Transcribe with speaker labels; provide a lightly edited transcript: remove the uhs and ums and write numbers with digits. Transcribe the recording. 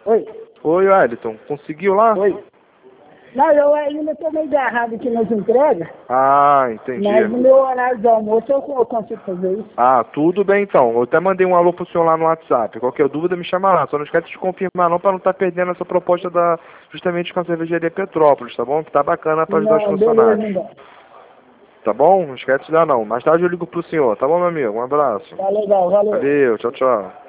Speaker 1: Oi.
Speaker 2: Oi, Wellington. Conseguiu lá?
Speaker 1: Oi. Não, eu ainda estou meio agarrado aqui nas entregas.
Speaker 2: Ah, entendi.
Speaker 1: Mas no meu horário do almoço eu consigo fazer isso.
Speaker 2: Ah, tudo bem então. Eu até mandei um alô pro senhor lá no WhatsApp. Qualquer dúvida me chama lá. Só não esquece de confirmar não, para não estar perdendo essa proposta justamente com a cervejaria Petrópolis, tá bom? Que tá bacana para ajudar os
Speaker 1: Não, beleza,
Speaker 2: funcionários.
Speaker 1: então.
Speaker 2: Tá bom? Não esquece de dar não. Mais tarde eu ligo pro senhor, tá bom, meu amigo? Um abraço.
Speaker 1: Tá legal, valeu.
Speaker 2: Valeu, tchau, tchau.